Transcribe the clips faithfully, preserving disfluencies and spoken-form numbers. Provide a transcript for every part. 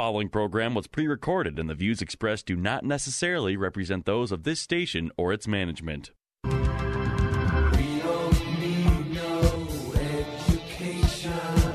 following program was pre-recorded, and the views expressed do not necessarily represent those of this station or its management. We don't need no education.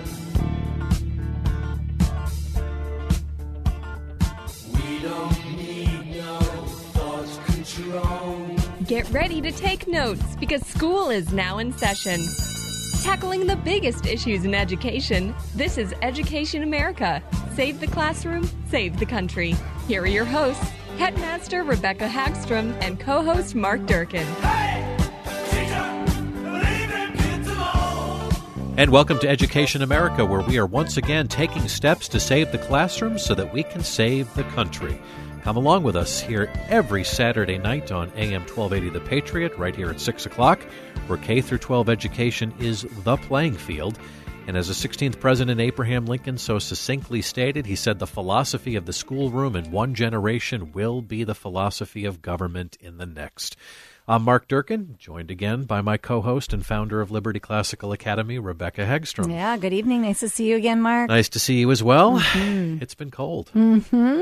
We don't need no thought control. Get ready to take notes because school is now in session. Tackling the biggest issues in education, this is Education America. Save the classroom, save the country. Here are your hosts, Headmaster Rebecca Hagstrom and co-host Mark Durkin. Hey, teacher, believe in kids alone. And welcome to Education America, where we are once again taking steps to save the classroom so that we can save the country. Come along with us here every Saturday night on A M twelve eighty The Patriot, right here at six o'clock, where K through twelve education is the playing field. And as the sixteenth President Abraham Lincoln so succinctly stated, he said the philosophy of the schoolroom in one generation will be the philosophy of government in the next. I'm Mark Durkin, joined again by my co-host and founder of Liberty Classical Academy, Rebecca Hagstrom. Yeah, good evening. Nice to see you again, Mark. Nice to see you as well. Mm-hmm. It's been cold. Mm-hmm.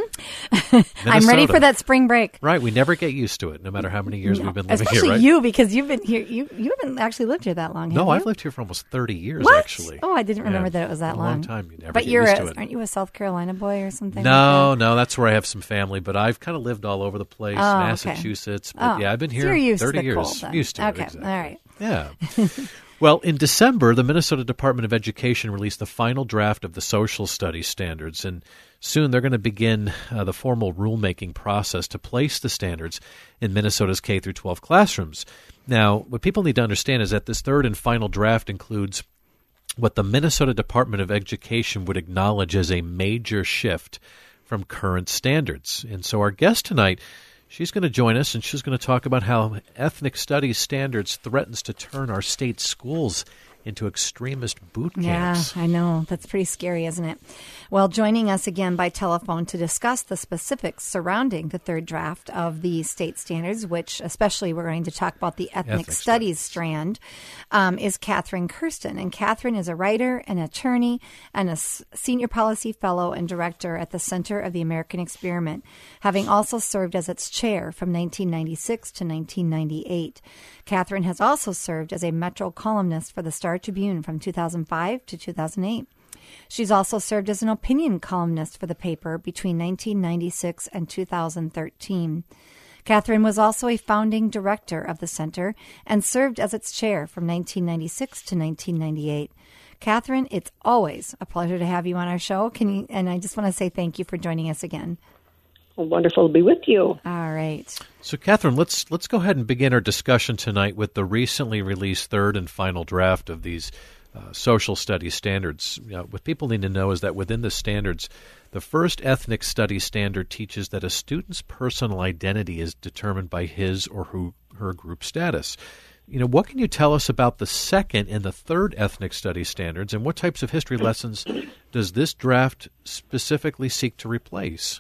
I'm ready for that spring break. Right. We never get used to it, no matter how many years no, we've been living especially here, right? you, because you've been here. You you haven't actually lived here that long, have No, you? I've lived here for almost thirty years, what? actually. Oh, I didn't remember yeah, that it was that a long. long time. You never but get you're used a, to it. aren't you a South Carolina boy or something? No, like that? no, that's where I have some family, but I've kind of lived all over the place, Oh, okay. Massachusetts. But Oh, yeah, I've been so here you're used to thirty the years. cold, then. Used to Okay, it, exactly. all right. Yeah. Well, in December, the Minnesota Department of Education released the final draft of the social studies standards, and soon they're going to begin uh, the formal rulemaking process to place the standards in Minnesota's K through twelve classrooms. Now, what people need to understand is that this third and final draft includes what the Minnesota Department of Education would acknowledge as a major shift from current standards. And so our guest tonight, she's going to join us, and she's going to talk about how ethnic studies standards threatens to turn our state schools into extremist boot camps. Yeah, I know. That's pretty scary, isn't it? Well, joining us again by telephone to discuss the specifics surrounding the third draft of the state standards, which especially we're going to talk about the ethnic, Ethnic studies, studies. strand, um, is Catherine Kirsten. And Catherine is a writer, an attorney, and a s- senior policy fellow and director at the Center of the American Experiment, having also served as its chair from nineteen ninety-six to nineteen ninety-eight. Catherine has also served as a Metro columnist for the Star Tribune from two thousand five to two thousand eight. She's also served as an opinion columnist for the paper between nineteen ninety-six and two thousand thirteen. Catherine was also a founding director of the center and served as its chair from nineteen ninety-six to nineteen ninety-eight. Catherine, it's always a pleasure to have you on our show. Can you? And I just want to say thank you for joining us again. Well, wonderful to be with you. All right. So, Catherine, let's let's go ahead and begin our discussion tonight with the recently released third and final draft of these uh, social studies standards. You know, what people need to know is that within the standards, the first ethnic studies standard teaches that a student's personal identity is determined by his or who, her group status. You know, what can you tell us about the second and the third ethnic studies standards, and what types of history lessons does this draft specifically seek to replace?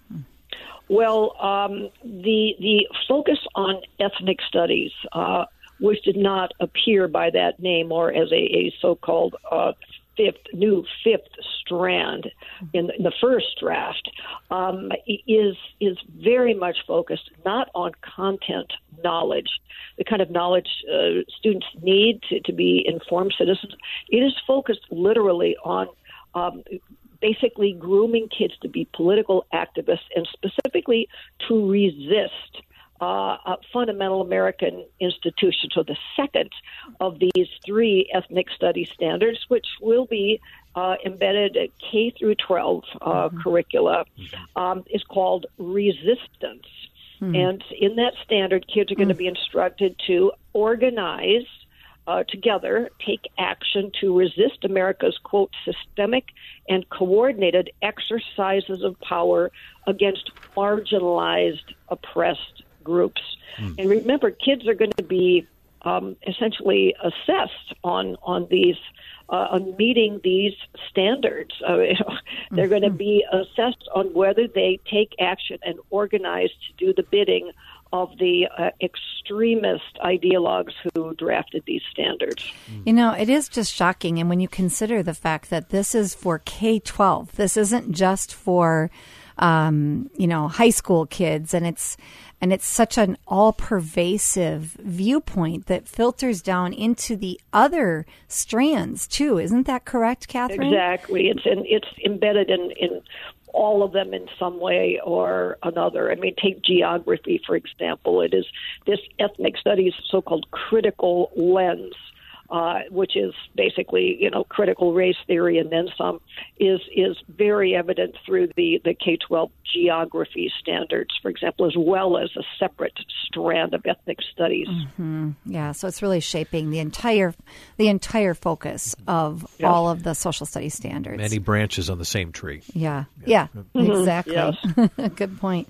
Well, um, the the focus on ethnic studies, uh, which did not appear by that name or as a, a so-called uh, fifth new fifth strand in the, in the first draft, um, is is very much focused not on content knowledge, the kind of knowledge uh, students need to, to be informed citizens. It is focused literally on um, basically grooming kids to be political activists and specifically to resist uh, uh, fundamental American institutions. So the second of these three ethnic studies standards, which will be uh, embedded at K through twelve uh, mm-hmm. curricula, um, is called resistance. Mm-hmm. And in that standard, kids are going to mm-hmm. be instructed to organize Uh, together, take action to resist America's, quote, systemic and coordinated exercises of power against marginalized, oppressed groups. Mm. And remember, kids are going to be um, essentially assessed on on these uh, on meeting these standards. Uh, you know, they're going to be assessed on whether they take action and organize to do the bidding of the uh, extremist ideologues who drafted these standards. You know, it is just shocking. And when you consider the fact that this is for K twelve, this isn't just for, um, you know, high school kids. And it's and it's such an all-pervasive viewpoint that filters down into the other strands, too. Isn't that correct, Catherine? Exactly. It's in, it's embedded in, in all of them in some way or another. I mean, take geography, for example. It is this ethnic studies so-called critical lens, uh, which is basically, you know, critical race theory and then some, is is very evident through the, the K twelve geography standards, for example, as well as a separate strand of ethnic studies. Mm-hmm. Yeah, so it's really shaping the entire the entire focus of Yes. all of the social studies standards. Many branches on the same tree. Yeah, yeah, exactly. Yes. Good point.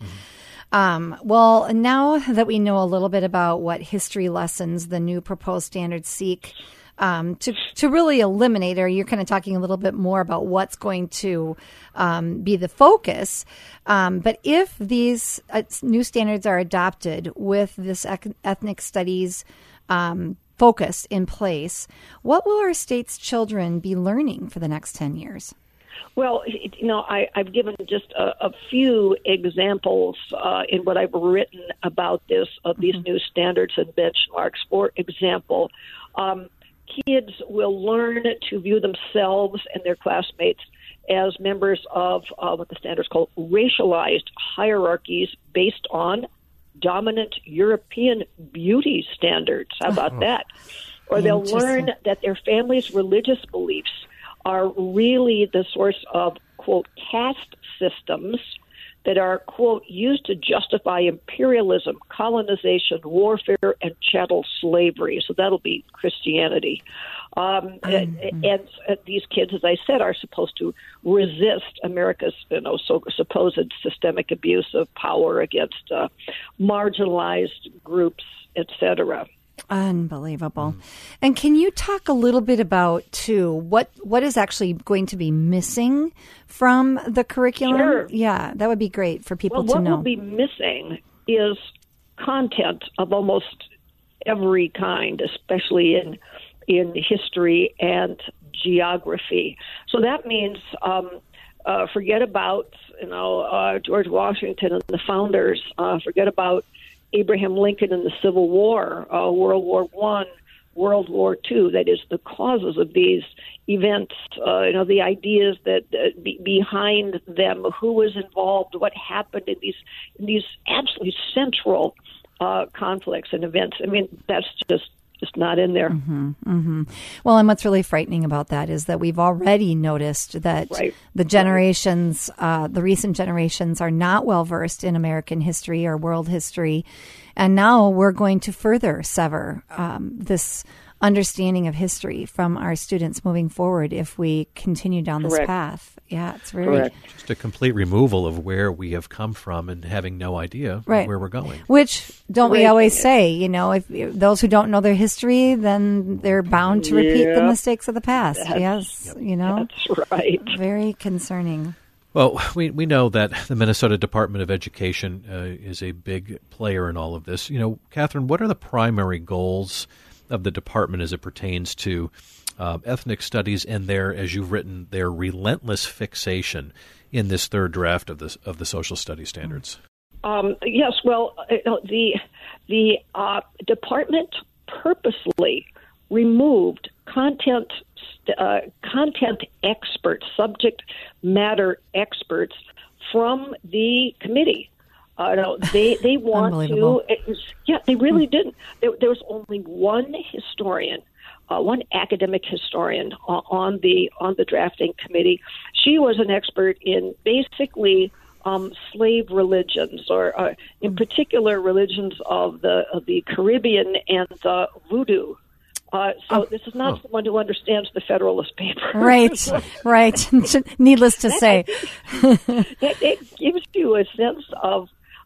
Um, well, now that we know a little bit about what history lessons the new proposed standards seek um, to to really eliminate, or you're kind of talking a little bit more about what's going to um, be the focus. Um, but if these uh, new standards are adopted with this ec- ethnic studies um, focus in place, what will our state's children be learning for the next ten years? Well, you know, I, I've given just a, a few examples uh, in what I've written about this, of these new standards and benchmarks. For example, um, kids will learn to view themselves and their classmates as members of uh, what the standards call racialized hierarchies based on dominant European beauty standards. How about that? Or they'll learn that their family's religious beliefs are really the source of, quote, caste systems that are, quote, used to justify imperialism, colonization, warfare, and chattel slavery. So that'll be Christianity. Um, mm-hmm. and, and uh, these kids, as I said, are supposed to resist America's, you know, so, supposed systemic abuse of power against uh, marginalized groups, et cetera. Unbelievable. And can you talk a little bit about, too, what what is actually going to be missing from the curriculum? Sure. Yeah, that would be great for people well, to know. What will be missing is content of almost every kind, especially in in history and geography. So that means um, uh, forget about, you know, uh, George Washington and the founders. Uh, forget about Abraham Lincoln and the Civil War, uh, World War One, World War Two. That is the causes of these events. Uh, you know, the ideas that uh, be behind them, who was involved, what happened in these in these absolutely central uh, conflicts and events. I mean, that's just just not in there. Mm-hmm, mm-hmm. Well, and what's really frightening about that is that we've already noticed that Right. the generations, uh, the recent generations, are not well versed in American history or world history, and now we're going to further sever um, this understanding of history from our students moving forward if we continue down this Correct. path. Yeah, it's very Correct. Just a complete removal of where we have come from and having no idea Right. where we're going. Which, don't we Right. always say, you know, if, if those who don't know their history, then they're bound to repeat the Yep. mistakes of the past. That's- yes, you know, That's right. very concerning. Well, we we know that the Minnesota Department of Education uh, is a big player in all of this. You know, Catherine, what are the primary goals of the department as it pertains to uh, ethnic studies and their, as you've written, their relentless fixation in this third draft of the of the social studies standards? Um, yes, well, uh, the the uh, department purposely removed content uh, content experts, subject matter experts from the committee. Uh, no, they they want Unbelievable. to. It was, yeah, they really didn't. There, there was only one historian, uh, one academic historian on, on the on the drafting committee. She was an expert in basically um, slave religions, or uh, in particular religions of the of the Caribbean and the voodoo. Uh, so Oh. this is not someone who understands the Federalist Papers. Right, right. Needless to say. it, it gives you a sense of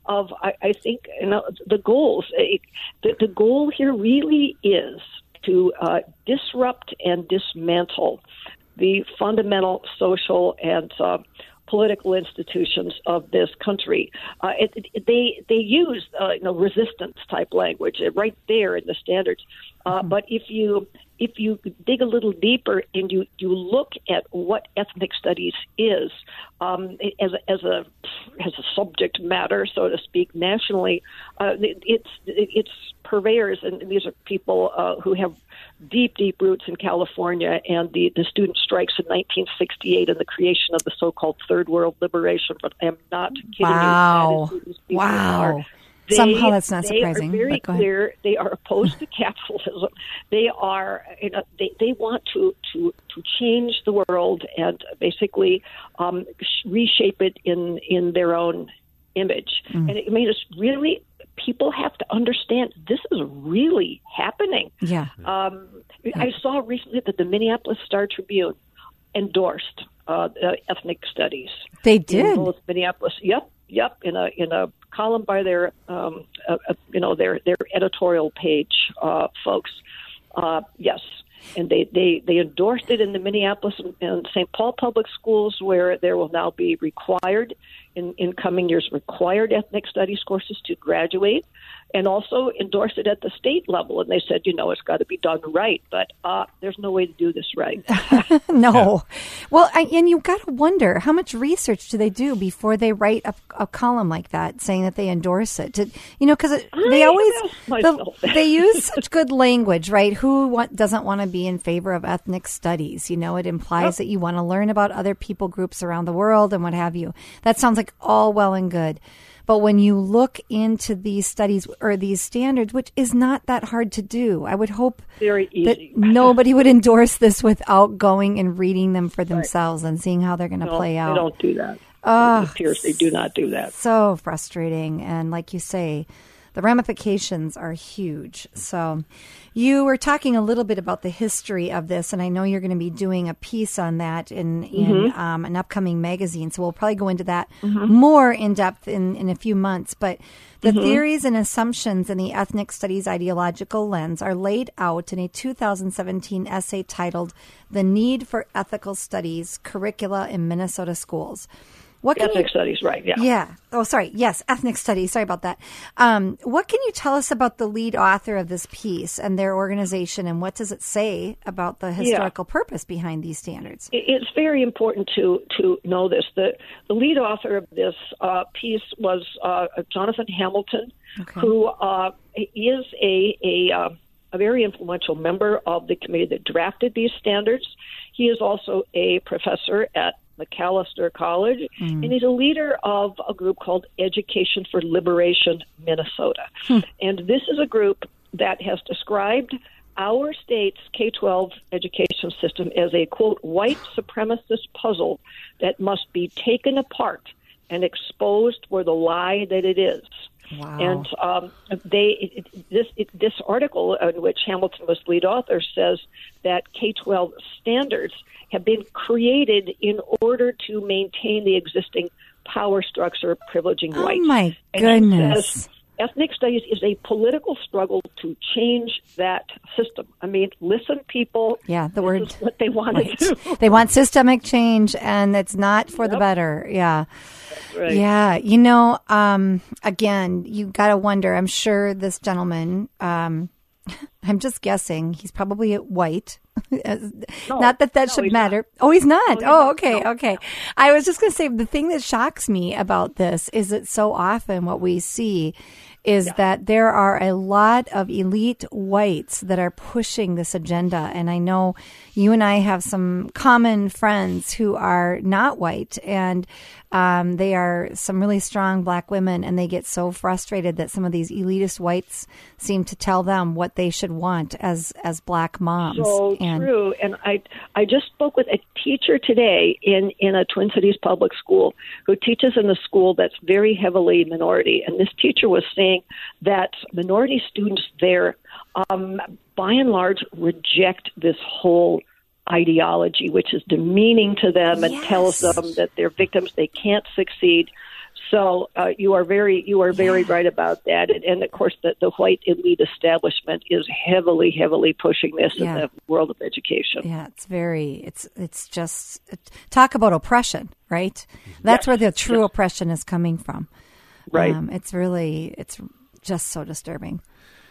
of, I, I think, you know, the goals. It, the, the goal here really is to uh, disrupt and dismantle the fundamental social and uh, political institutions of this country. Uh, it, it, they they use uh, you know resistance type language right there in the standards. Uh, mm-hmm. But if you if you dig a little deeper and you, you look at what ethnic studies is um, as a, as a as a subject matter, so to speak, nationally, uh, it, it's it's purveyors, and these are people uh, who have deep, deep roots in California and the, the student strikes in nineteen sixty-eight and the creation of the so-called Third World Liberation. But I am not kidding wow. you. That is who these people wow. are. They, Somehow that's not surprising. They are very but go ahead. clear. They are opposed to capitalism. They are, you know, they, they want to, to, to change the world and basically um, reshape it in, in their own image. Mm. And it, I mean, it's really, people have to understand this is really happening. Yeah. Um, yeah. I saw recently that the Minneapolis Star Tribune endorsed uh, uh, ethnic studies. They did. In both Minneapolis. Yep. Yep. In a in a column by their um, uh, uh, you know their their editorial page uh, folks. Uh, yes. And they, they, they endorsed it in the Minneapolis and Saint Paul public schools, where there will now be required, in, in coming years, required ethnic studies courses to graduate, and also endorsed it at the state level. And they said, you know, it's got to be done right, but uh, there's no way to do this right. no. Yeah. Well, I, and you've got to wonder, how much research do they do before they write a, a column like that saying that they endorse it? To, you know, because they always, the, they use such good language, right? Who want, doesn't want to be in favor of ethnic studies? You know, it implies yep. that you want to learn about other people groups around the world and what have you. That sounds like all well and good. But when you look into these studies or these standards, which is not that hard to do, I would hope Very easy. that nobody would endorse this without going and reading them for themselves right. and seeing how they're going to no, play out. They don't do that. Oh, it appears they do not do that. So frustrating. And like you say, the ramifications are huge. So you were talking a little bit about the history of this, and I know you're going to be doing a piece on that in, in mm-hmm. um, an upcoming magazine. So we'll probably go into that mm-hmm. more in depth in, in a few months. But the mm-hmm. theories and assumptions in the ethnic studies ideological lens are laid out in a two thousand seventeen essay titled "The Need for Ethical Studies Curricula in Minnesota Schools." What can ethnic you, studies, right, yeah. Yeah. Oh, sorry. Yes, ethnic studies. Sorry about that. Um, what can you tell us about the lead author of this piece and their organization, and what does it say about the historical yeah. purpose behind these standards? It's very important to, to know this. The, the lead author of this uh, piece was uh, Jonathan Hamilton, okay. who uh, is a, a, uh, a very influential member of the committee that drafted these standards. He is also a professor at Macalester College, mm. and he's a leader of a group called Education for Liberation Minnesota. Hmm. And this is a group that has described our state's K twelve education system as a, quote, white supremacist puzzle that must be taken apart and exposed for the lie that it is. Wow. And um, they it, this it, this article in which Hamilton was lead author says that K twelve standards have been created in order to maintain the existing power structure privileging oh whites. Oh, my and goodness. Says, ethnic studies is a political struggle to change that system. I mean, listen, people. Yeah, the this word. is what they want right. to do. They want systemic change, and it's not for yep. the better. Yeah. That's right. Yeah. You know, um, again, you got to wonder. I'm sure this gentleman, um, I'm just guessing, he's probably white. No, not that that no, should matter. Not. Oh, he's not. No, he's oh, not. okay, No. okay. I was just going to say, the thing that shocks me about this is that so often what we see is yeah. that there are a lot of elite whites that are pushing this agenda. And I know you and I have some common friends who are not white, and um, they are some really strong black women, and they get so frustrated that some of these elitist whites seem to tell them what they should want as, as black moms. So and, true. And I I just spoke with a teacher today in, in a Twin Cities public school who teaches in a school that's very heavily minority. And this teacher was saying that minority students there, um, by and large, reject this whole ideology, which is demeaning to them and yes. tells them that they're victims, they can't succeed. So uh, you are very you are very right about that, and, and of course the, the white elite establishment is heavily heavily pushing this Yeah. in the world of education. Yeah, it's very, it's it's just, talk about oppression, right? That's Yes, where the true yes. oppression is coming from. Right. Um, it's really, it's just so disturbing.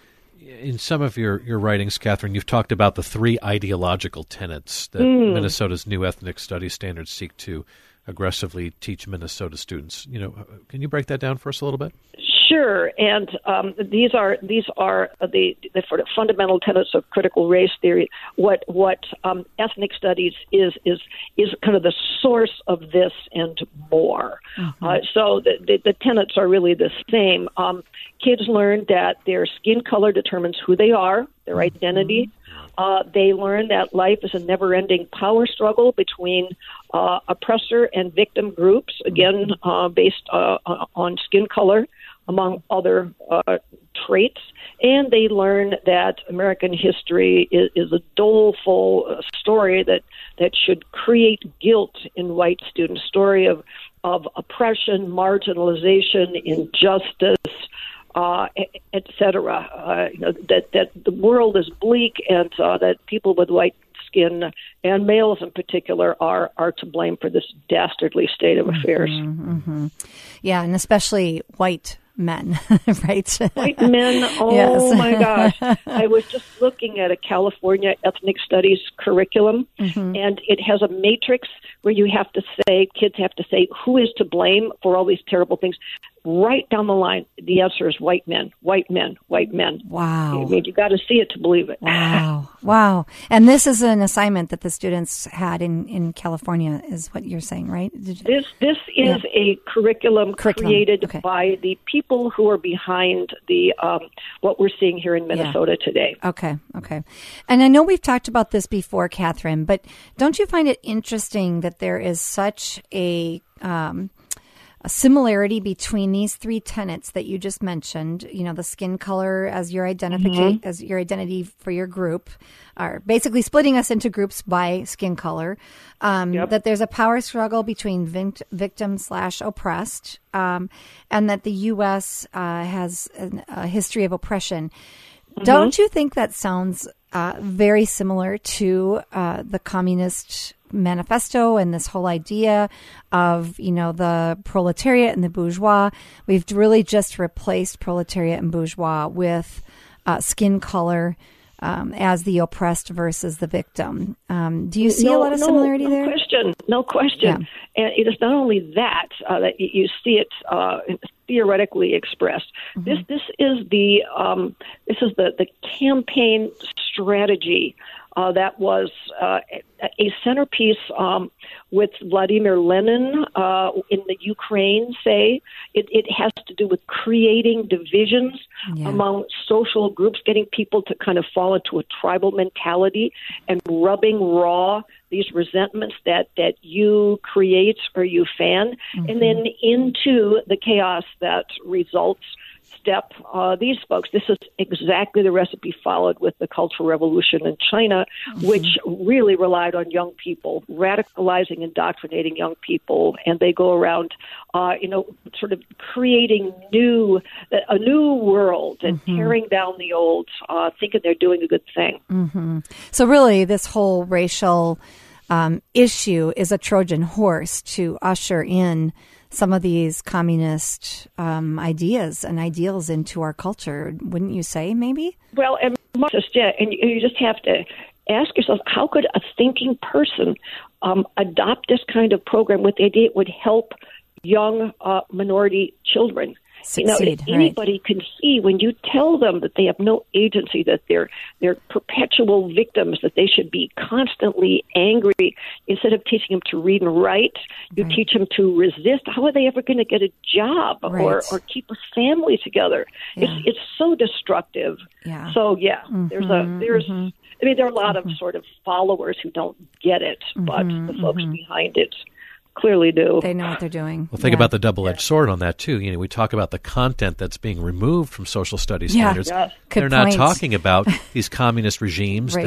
In some of your, your writings, Catherine, you've talked about the three ideological tenets that Mm. Minnesota's new ethnic studies standards seek to aggressively teach Minnesota students. You know, can you break that down for us a little bit? Sure, and um, these are these are the, the sort of fundamental tenets of critical race theory. What what um, ethnic studies is is is kind of the source of this and more. Mm-hmm. Uh, so the, the the tenets are really the same. Um, kids learn that their skin color determines who they are, their identity. Uh, they learn that life is a never-ending power struggle between uh, oppressor and victim groups, again, uh, based uh, on skin color, among other uh, traits. And they learn that American history is, is a doleful uh, story that, that should create guilt in white students, story of, of oppression, marginalization, injustice, Uh, et cetera. Uh, you know, that, that the world is bleak and uh, that people with white skin and males in particular are, are to blame for this dastardly state of affairs. Mm-hmm. Yeah, and especially white men, right? White men, oh Yes. my gosh. I was just looking at a California ethnic studies curriculum, Mm-hmm. and it has a matrix where you have to say, kids have to say, who is to blame for all these terrible things? Right down the line, the answer is white men, white men, white men. Wow. I mean, you got to see it to believe it. Wow. Wow. And this is an assignment that the students had in, in California, is what you're saying, right? Did you- This this is Yeah. a curriculum, Curriculum, created okay. by the people who are behind the um, what we're seeing here in Minnesota today. Okay, okay. And I know we've talked about this before, Catherine, but don't you find it interesting that there is such a um, a similarity between these three tenets that you just mentioned? You know, the skin color as your identification, as your identity for your group, are basically splitting us into groups by skin color. Um, Yep. That there's a power struggle between vict- victim slash oppressed, um, and that the U S uh, has an, a history of oppression. Don't you think that sounds uh, very similar to uh, the Communist Manifesto and this whole idea of, you know, the proletariat and the bourgeois? We've really just replaced proletariat and bourgeois with uh, skin color um, as the oppressed versus the victim. Um, do you see a lot of no, similarity no there? question, no question. Yeah. And it is not only that uh, that you- you see it uh, theoretically expressed. Mm-hmm. This this is the um, this is the the campaign strategy. Uh, that was uh, a centerpiece um, with Vladimir Lenin uh, in the Ukraine, say. It, it has to do with creating divisions Yeah. among social groups, getting people to kind of fall into a tribal mentality and rubbing raw these resentments that, that you create or you fan, Mm-hmm. and then into the chaos that results step uh, these folks. This is exactly the recipe followed with the Cultural Revolution in China, Mm-hmm. which really relied on young people, radicalizing, indoctrinating young people, and they go around, uh, you know, sort of creating new, a new world and Mm-hmm. tearing down the old, uh, thinking they're doing a good thing. Mm-hmm. So really, this whole racial um, issue is a Trojan horse to usher in some of these communist um, ideas and ideals into our culture, wouldn't you say, maybe? Well, and just, yeah, and you you just have to ask yourself, how could a thinking person um, adopt this kind of program with the idea it would help young uh, minority children? You know, Succeed, right. anybody can see when you tell them that they have no agency, that they're they're perpetual victims, that they should be constantly angry. Instead of teaching them to read and write, you Right. teach them to resist. How are they ever going to get a job or, Right. or keep a family together? Yeah. It's it's so destructive. Yeah. So yeah, there's a there's. I mean, there are a lot Mm-hmm. of sort of followers who don't get it, but the folks behind it clearly do. They know what they're doing. Well, think Yeah. about the double-edged sword on that too. You know, we talk about the content that's being removed from social studies Yeah. standards. Yeah. Good They're not point. talking about these communist regimes Right. that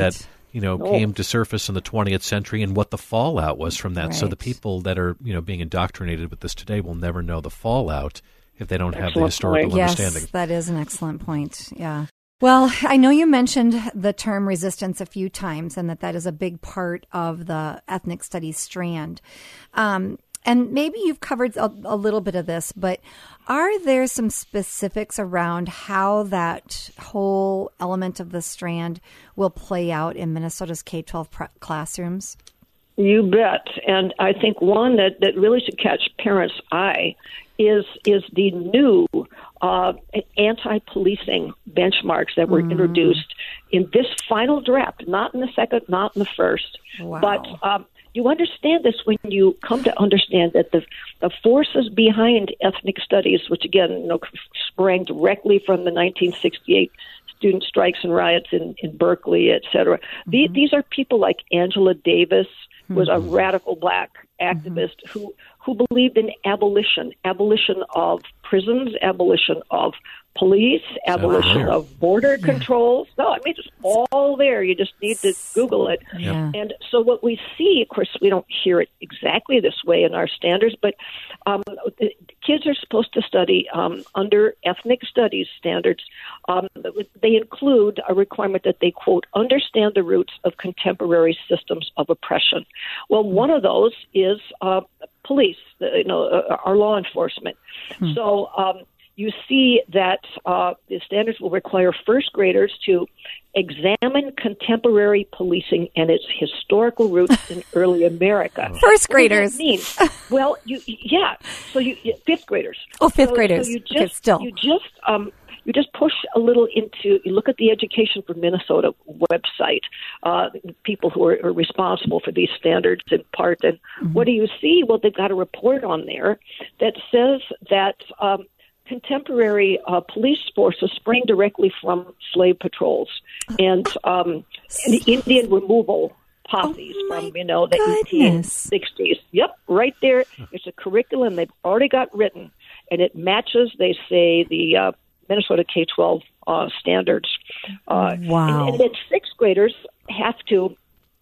you know, No. came to surface in the twentieth century and what the fallout was from that. So the Right. people that are, you know, being indoctrinated with this today will never know the fallout if they don't have the Excellent historical point. understanding. Yes, that is an excellent point. Yeah. Well, I know you mentioned the term resistance a few times and that that is a big part of the ethnic studies strand. Um, and maybe you've covered a, a little bit of this, but are there some specifics around how that whole element of the strand will play out in Minnesota's K twelve pr- classrooms? You bet. And I think one that, that really should catch parents' eye is is the new uh, anti-policing benchmarks that were Mm. introduced in this final draft, not in the second, not in the first. Wow. But um, you understand this when you come to understand that the the forces behind ethnic studies, which again, you know, sprang directly from the nineteen sixty-eight student strikes and riots in, in Berkeley, et cetera. Mm-hmm. The, these are people like Angela Davis, who was a radical black activist Mm-hmm. who who believed in abolition, abolition of prisons, abolition of police, abolition there. of border controls. No, I mean, it's all there. You just need to Google it. Yeah. And so what we see, of course, we don't hear it exactly this way in our standards, but um, the kids are supposed to study um, under ethnic studies standards. Um, they include a requirement that they, quote, understand the roots of contemporary systems of oppression. Well, one of those is uh, police, the- you know, uh, our law enforcement. So um, you see that uh, the standards will require first graders to examine contemporary policing and its historical roots in early America. First What does graders. that mean? Well, you yeah. So you you- fifth graders. Oh, fifth So- graders. So you Okay, just still. you just um you just push a little into you look at the Education for Minnesota website. Uh, people who are, are responsible for these standards in part, and what do you see? Well, they've got a report on there that says that. Um, Contemporary uh, police forces spring directly from slave patrols and, um, and the Indian removal posses Oh, my from you know the goodness. eighteen sixties. Yep, right there. It's a curriculum they've already got written, and it matches. They say the uh, Minnesota K twelve uh, standards. Uh, Wow. And, and then sixth graders have to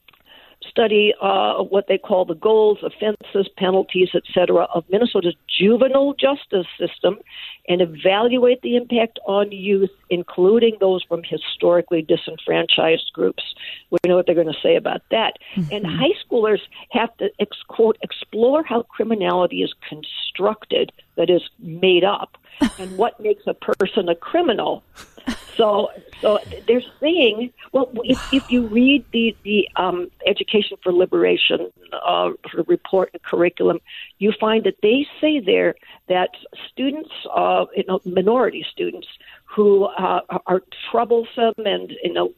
study uh, what they call the goals, offenses, penalties, et cetera, of Minnesota's juvenile justice system and evaluate the impact on youth, including those from historically disenfranchised groups. We know what they're going to say about that. And high schoolers have to, ex- quote, explore how criminality is constructed, that is, made up, and what makes a person a criminal. So, so they're saying, well, if, if you read the the um, Education for Liberation uh, report and curriculum, you find that they say there that students, uh, you know, minority students who uh, are troublesome and you know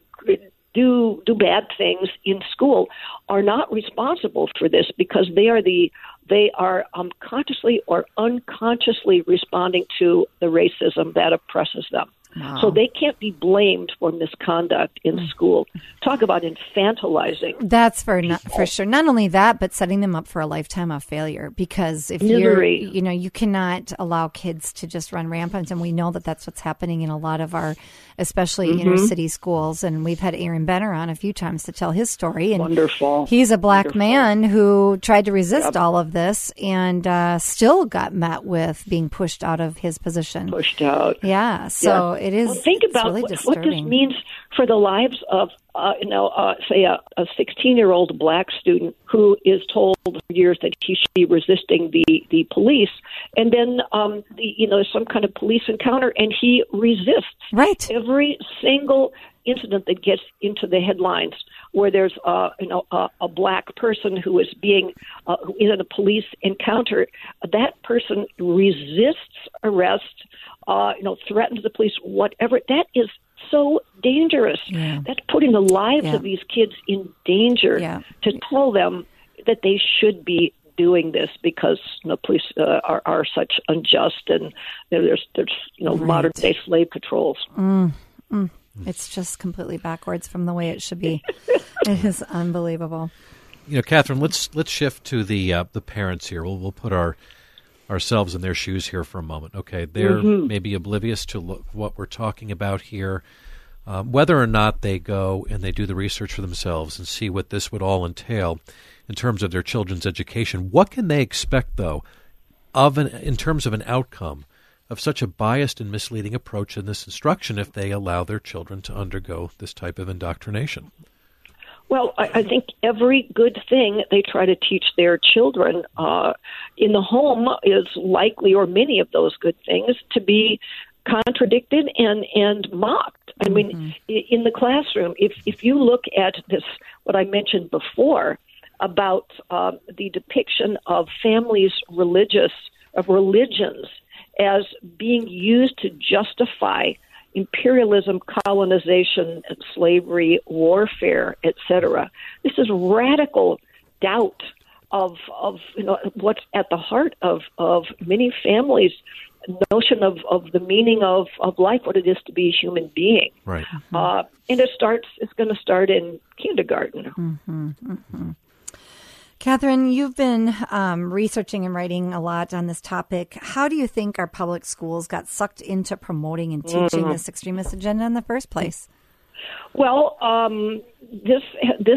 do do bad things in school are not responsible for this because they are the they are um, consciously or unconsciously responding to the racism that oppresses them. Wow. So they can't be blamed for misconduct in school. Talk about infantilizing. That's for not, for sure. Not only that, but setting them up for a lifetime of failure. Because if Misery. you're, you know, you cannot allow kids to just run rampant, and we know that that's what's happening in a lot of our, especially Mm-hmm. inner city schools. And we've had Aaron Benner on a few times to tell his story. And Wonderful. he's a black Wonderful. man who tried to resist all of this and uh, still got met with being pushed out of his position. Pushed out. Yeah, so Yeah. it is. Well, think it's about really what, what this disturbing. means for the lives of, uh, you know, uh, say a sixteen-year-old black student who is told for years that he should be resisting the, the police, and then, um, the, you know, some kind of police encounter, and he resists. Right. Every single incident that gets into the headlines where there's uh, you know a, a black person who is being uh, who is in a police encounter, that person resists arrest, uh, you know, threatens the police, whatever. That is so dangerous. Yeah. That's putting the lives Yeah. of these kids in danger. Yeah. To tell them that they should be doing this because you know, police uh, are, are such unjust and you know, there's there's you know Right. modern day slave patrols. It's just completely backwards from the way it should be. It is unbelievable. You know, Catherine, let's let's shift to the uh, the parents here. We'll we'll put our ourselves in their shoes here for a moment. Okay, they're maybe oblivious to lo- what we're talking about here, Um, whether or not they go and they do the research for themselves and see what this would all entail in terms of their children's education, what can they expect, though, of an, in terms of an outcome of such a biased and misleading approach in this instruction if they allow their children to undergo this type of indoctrination? Well, I, I think every good thing they try to teach their children uh, in the home is likely, or many of those good things, to be contradicted and, and mocked. I mean, mm-hmm. in the classroom, if, if you look at this, what I mentioned before about uh, the depiction of families' religious, of religions as being used to justify imperialism, colonization, slavery, warfare, et cetera. This is radical doubt of of you know what's at the heart of, of many families' notion of, of the meaning of, of life, what it is to be a human being. Right. Mm-hmm. Uh, and it starts. It's going to start in kindergarten. Mm-hmm. Mm-hmm. Catherine, you've been um, researching and writing a lot on this topic. How do you think our public schools got sucked into promoting and teaching mm-hmm. this extremist agenda in the first place? Well, um, this this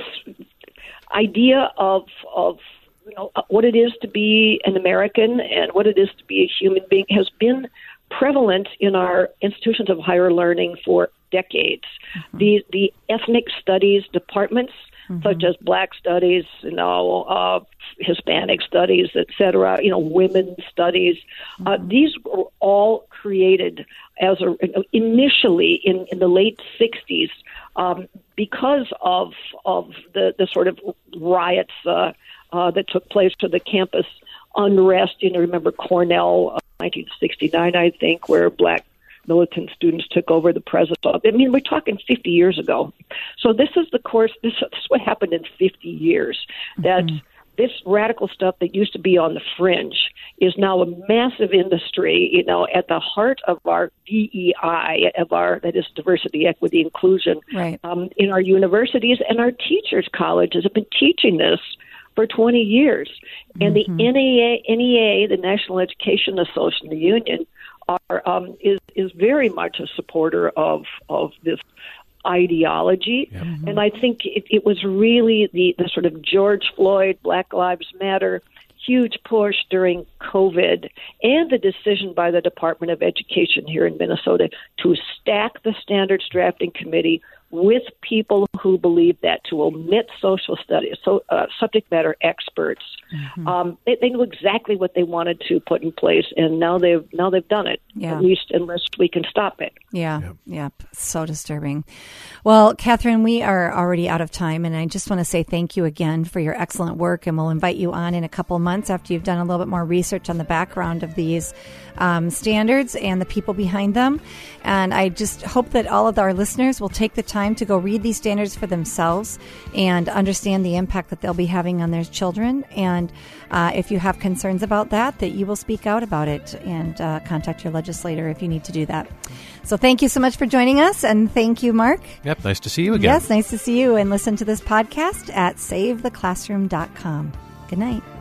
idea of of you know what it is to be an American and what it is to be a human being has been prevalent in our institutions of higher learning for decades. Mm-hmm. The the ethnic studies departments, mm-hmm. such as Black studies, you know, uh, Hispanic studies, et cetera, you know, women's studies. Mm-hmm. Uh, these were all created as a, initially in, in the late sixties um, because of of the, the sort of riots uh, uh, that took place to the campus unrest. You know, remember Cornell, uh, nineteen sixty-nine, I think, where Black militant students took over the president. I mean, we're talking fifty years ago. So this is the course, this, this is what happened in fifty years, that mm-hmm. this radical stuff that used to be on the fringe is now a massive industry, you know, at the heart of our D E I, of our, that is diversity, equity, inclusion, right. um, in our universities, and our teachers' colleges have been teaching this for twenty years. And mm-hmm. the N E A, N E A, the National Education Association, the union, are um, is is very much a supporter of of this ideology, yep. mm-hmm. and I think it, it was really the, the sort of George Floyd, Black Lives Matter, huge push during COVID, and the decision by the Department of Education here in Minnesota to stack the standards drafting committee with people who believe that, to omit social studies, so uh, subject matter experts. Mm-hmm. Um, they, they knew exactly what they wanted to put in place, and now they've now they've done it. Yeah. At least unless we can stop it. Yeah, yep. yep. So disturbing. Well, Catherine, we are already out of time, and I just want to say thank you again for your excellent work, and we'll invite you on in a couple of months after you've done a little bit more research on the background of these um, standards and the people behind them. And I just hope that all of our listeners will take the time to go read these standards for themselves and understand the impact that they'll be having on their children. And uh, if you have concerns about that, that you will speak out about it and uh, contact your legislator if you need to do that. So thank you so much for joining us, and thank you, Mark. Yep, nice to see you again. Yes, nice to see you, and listen to this podcast at save the classroom dot com. Good night.